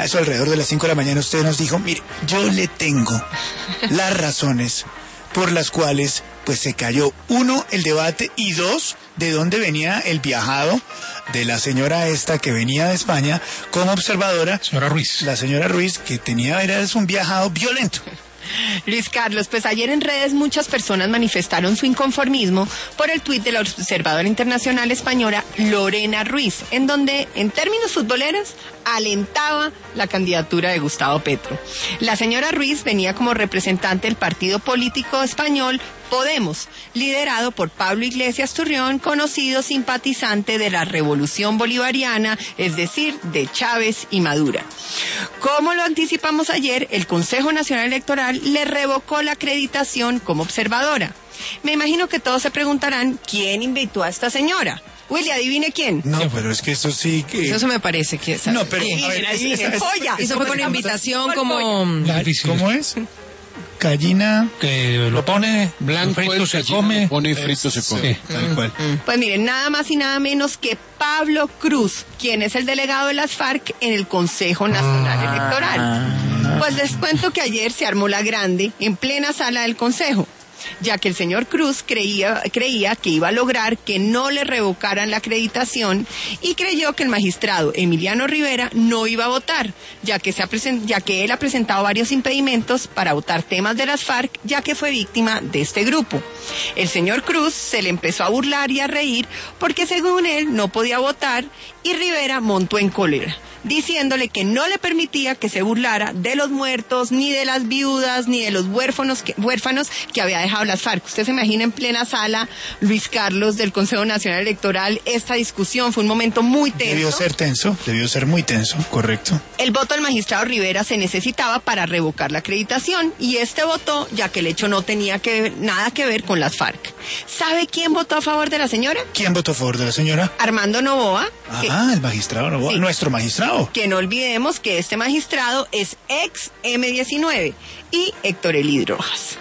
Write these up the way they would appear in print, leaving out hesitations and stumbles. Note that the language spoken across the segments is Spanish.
a eso alrededor de las 5 de la mañana, usted nos dijo, mire, yo le tengo las razones por las cuales pues se cayó, uno, el debate, y dos, de dónde venía el viajado de la señora esta que venía de España como observadora. Señora Ruiz. La señora Ruiz, que era un viajado violento. Luis Carlos, pues ayer en redes muchas personas manifestaron su inconformismo por el tuit de la observadora internacional española Lorena Ruiz, en donde, en términos futboleros, alentaba la candidatura de Gustavo Petro. La señora Ruiz venía como representante del partido político español Podemos, liderado por Pablo Iglesias Turrión, conocido simpatizante de la Revolución Bolivariana, es decir, de Chávez y Maduro. Como lo anticipamos ayer, el Consejo Nacional Electoral le revocó la acreditación como observadora. Me imagino que todos se preguntarán, ¿quién invitó a esta señora? Willy, adivine quién. No, pero es que eso sí que... Eso me parece que... No, pero... A ver, ¡Joya! Eso fue con invitación como... ¿Cómo es? Gallina que lo pone blanco, frito se come, pone frito se come. Sí, tal cual. Pues miren, nada más y nada menos que Pablo Cruz, quien es el delegado de las FARC en el Consejo Nacional Electoral. Pues les cuento que ayer se armó la grande en plena sala del Consejo, ya que el señor Cruz creía que iba a lograr que no le revocaran la acreditación y creyó que el magistrado Emiliano Rivera no iba a votar, ya que él ha presentado varios impedimentos para votar temas de las FARC, ya que fue víctima de este grupo. El señor Cruz se le empezó a burlar y a reír porque según él no podía votar y Rivera montó en cólera, diciéndole que no le permitía que se burlara de los muertos, ni de las viudas, ni de los huérfanos que había dejado las FARC. Usted se imagina en plena sala, Luis Carlos, del Consejo Nacional Electoral, esta discusión fue un momento muy tenso. Debió ser muy tenso, correcto. El voto del magistrado Rivera se necesitaba para revocar la acreditación y este votó, ya que el hecho no tenía nada que ver con las FARC. ¿Sabe quién votó a favor de la señora? ¿Quién votó a favor de la señora? Armando Noboa. El magistrado Noboa, sí. Nuestro magistrado. Que no olvidemos que este magistrado es ex M19 y Héctor Elid Rojas.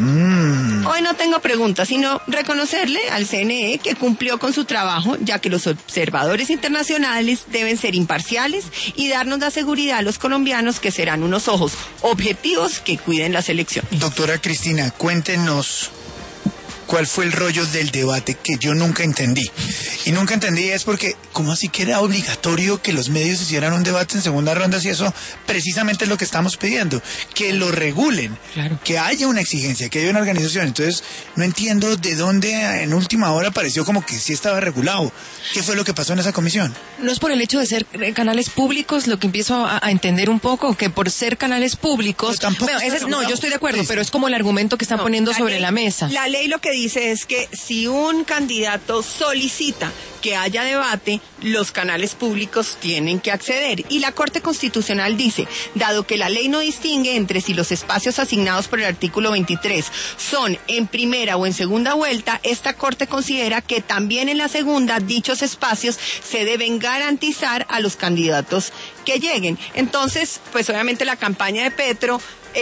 Hoy no tengo preguntas, sino reconocerle al CNE que cumplió con su trabajo, ya que los observadores internacionales deben ser imparciales y darnos la seguridad a los colombianos que serán unos ojos objetivos que cuiden las elecciones. Doctora Cristina, cuéntenos cuál fue el rollo del debate que yo nunca entendí. Y nunca entendí es porque, ¿cómo así que era obligatorio que los medios hicieran un debate en segunda ronda? Si eso precisamente es lo que estamos pidiendo, que lo regulen, claro, que haya una exigencia, que haya una organización. Entonces, no entiendo de dónde en última hora pareció como que sí estaba regulado. ¿Qué fue lo que pasó en esa comisión? No es por el hecho de ser canales públicos, lo que empiezo a entender un poco, que por ser canales públicos... No, yo estoy de acuerdo, pero es como el argumento que están poniendo sobre la mesa. La ley lo que dice es que si un candidato solicita que haya debate, los canales públicos tienen que acceder. Y la Corte Constitucional dice, dado que la ley no distingue entre si los espacios asignados por el artículo 23 son en primera o en segunda vuelta, esta Corte considera que también en la segunda dichos espacios se deben garantizar a los candidatos que lleguen. Entonces, pues obviamente la campaña de Petro,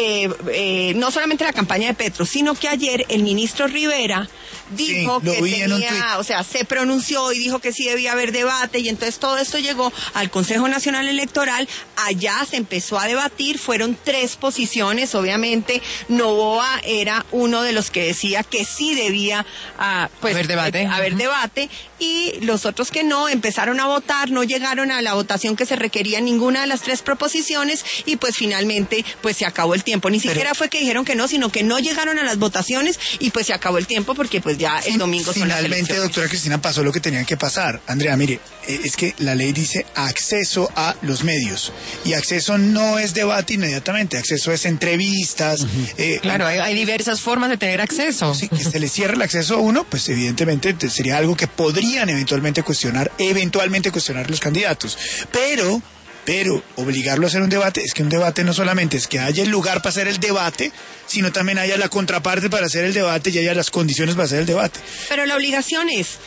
no solamente la campaña de Petro, sino que ayer el ministro Rivera dijo que tenía, o sea, se pronunció y dijo que sí debía haber debate, y entonces todo esto llegó al Consejo Nacional Electoral. Allá se empezó a debatir, fueron 3 posiciones, obviamente Noboa era uno de los que decía que sí debía haber debate, y los otros que no, empezaron a votar, no llegaron a la votación que se requería en ninguna de las 3 proposiciones, y pues finalmente pues se acabó el tiempo. Ni siquiera fue que dijeron que no, sino que no llegaron a las votaciones y pues se acabó el tiempo, porque pues ya el domingo son las elecciones. Finalmente, doctora Cristina, pasó lo que tenía que pasar. Andrea, mire, es que la ley dice acceso a los medios, y acceso no es debate inmediatamente, acceso es entrevistas. Claro, hay diversas formas de tener acceso. Sí, que se le cierre el acceso a uno, pues evidentemente sería algo que podrían eventualmente cuestionar los candidatos. Pero obligarlo a hacer un debate, es que un debate no solamente es que haya el lugar para hacer el debate, sino también haya la contraparte para hacer el debate y haya las condiciones para hacer el debate. Pero la obligación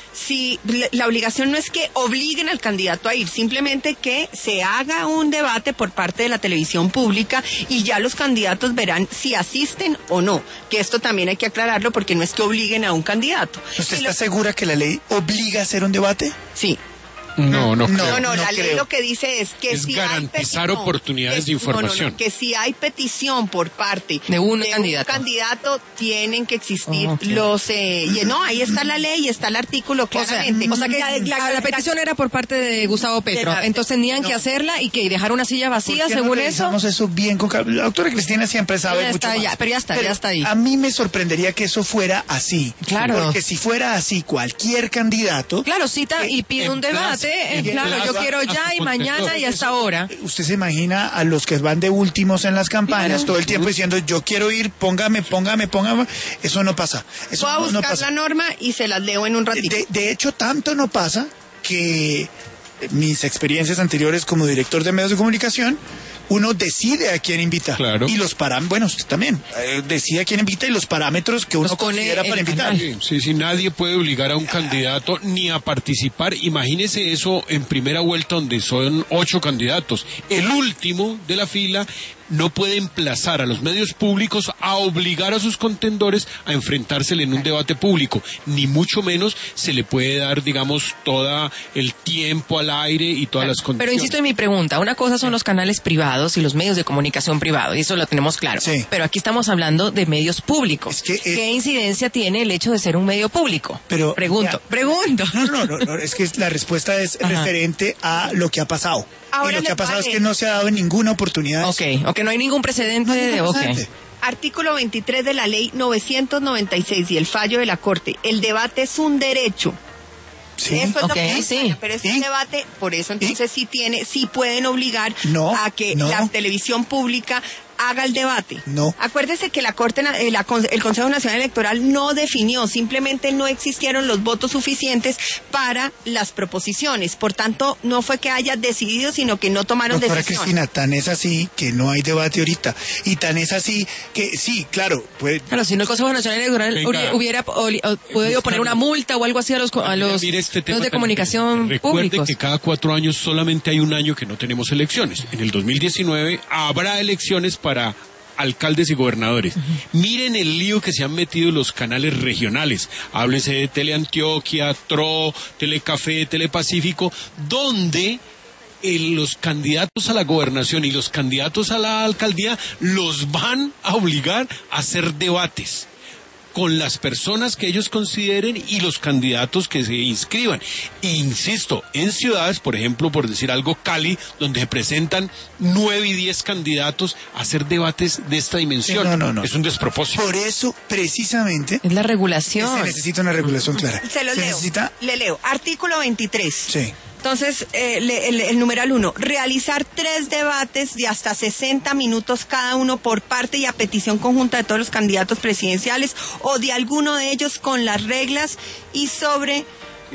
no es que obliguen al candidato a ir, simplemente que se haga un debate por parte de la televisión pública y ya los candidatos verán si asisten o no, que esto también hay que aclararlo, porque no es que obliguen a un candidato. ¿Usted está segura que la ley obliga a hacer un debate? Sí. No, la ley lo que dice es que es si garantizar hay petición, oportunidades de información. que si hay petición por parte de un candidato, tienen que existir los... ahí está la ley, está el artículo claramente. O sea que la petición era por parte de Gustavo Petro, entonces tenían que hacerla y que dejar una silla vacía, según eso. Eso bien con la doctora Cristina siempre sabe mucho más. Pero ya está ahí. A mí me sorprendería que eso fuera así. Claro. Porque si fuera así, cualquier candidato... Claro, cita y pide un debate. Claro, yo quiero ya y mañana y hasta ahora. Usted se imagina a los que van de últimos en las campañas todo el tiempo diciendo yo quiero ir, póngame. Eso no pasa. Voy a buscar la norma y se las leo en un ratito. De hecho, tanto no pasa que mis experiencias anteriores como director de medios de comunicación, uno decide a quién invita. Claro. Y los parámetros, usted también, decide a quién invita y los parámetros que uno considera para invitar. Sí, nadie puede obligar a un candidato ni a participar. Imagínese eso en primera vuelta donde son 8 candidatos. El último de la fila no puede emplazar a los medios públicos a obligar a sus contendores a enfrentársele en un debate público, ni mucho menos se le puede dar, digamos, todo el tiempo al aire y todas las condiciones. Pero insisto en mi pregunta, una cosa son los canales privados y los medios de comunicación privados, y eso lo tenemos claro, pero aquí estamos hablando de medios públicos. ¿Qué incidencia tiene el hecho de ser un medio público? Pregunto. No, es que la respuesta es referente a lo que ha pasado. Ahora y lo que ha pasado es que no se ha dado ninguna oportunidad. Ok, no hay ningún precedente. Artículo 23 de la ley 996 y el fallo de la Corte. El debate es un derecho. Sí. Eso es lo que pero es un debate, por eso entonces sí pueden obligar a que la televisión pública haga el debate. No. Acuérdese que la Corte, el Consejo Nacional Electoral no definió, simplemente no existieron los votos suficientes para las proposiciones. Por tanto, no fue que haya decidido, sino que no tomaron decisión. Doctora Cristina, tan es así que no hay debate ahorita. Y tan es así que sí, claro. Claro, si no el Consejo Nacional Electoral hubiera podido poner una multa o algo así a los medios de comunicación públicos. Recuerde que cada 4 años solamente hay un año que no tenemos elecciones. En el 2019 habrá elecciones para alcaldes y gobernadores. Miren el lío que se han metido los canales regionales. Háblese de Teleantioquia, TRO, Telecafé, Telepacífico, donde los candidatos a la gobernación y los candidatos a la alcaldía los van a obligar a hacer debates con las personas que ellos consideren y los candidatos que se inscriban. E insisto, en ciudades, por ejemplo, por decir algo, Cali, donde se presentan 9 y 10 candidatos a hacer debates de esta dimensión. No. Es un despropósito. Por eso, precisamente... Es la regulación. Se necesita una regulación clara. Le leo. Artículo 23. Sí. Entonces, el numeral 1, realizar 3 debates de hasta 60 minutos cada uno por parte y a petición conjunta de todos los candidatos presidenciales o de alguno de ellos con las reglas y sobre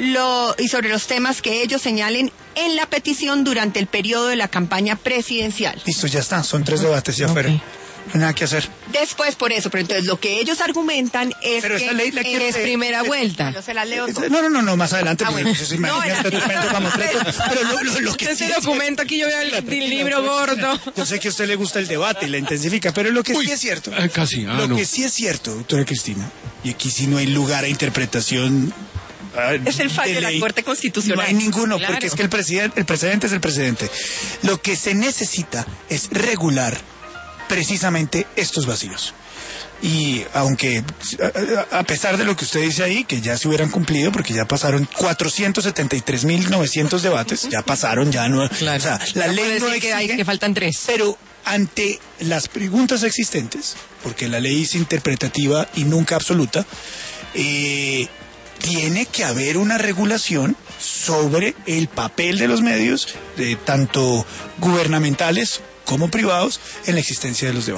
los temas que ellos señalen en la petición durante el periodo de la campaña presidencial. Listo, ya está, son 3 debates ya fueron. No hay nada que hacer. Después, pero entonces lo que ellos argumentan es pero que ley es primera vuelta. Yo se la leo todo. No, más adelante. Bueno. Pero lo que ese documento aquí yo veo el libro gordo. Yo sé que a usted le gusta el debate y la intensifica, pero lo que sí es cierto. Que sí es cierto, doctora Cristina, y aquí sí no hay lugar a interpretación. Es el fallo de la Corte Constitucional. No hay ninguno, porque es que el precedente es el precedente. Lo que se necesita es regular precisamente estos vacíos. Y aunque, a pesar de lo que usted dice ahí, que ya se hubieran cumplido, porque ya pasaron 473.900 debates, ya pasaron, ya no... Claro. O sea, la ley no exige, que faltan 3. Pero ante las preguntas existentes, porque la ley es interpretativa y nunca absoluta, tiene que haber una regulación sobre el papel de los medios, tanto gubernamentales como privados, en la existencia de los debates.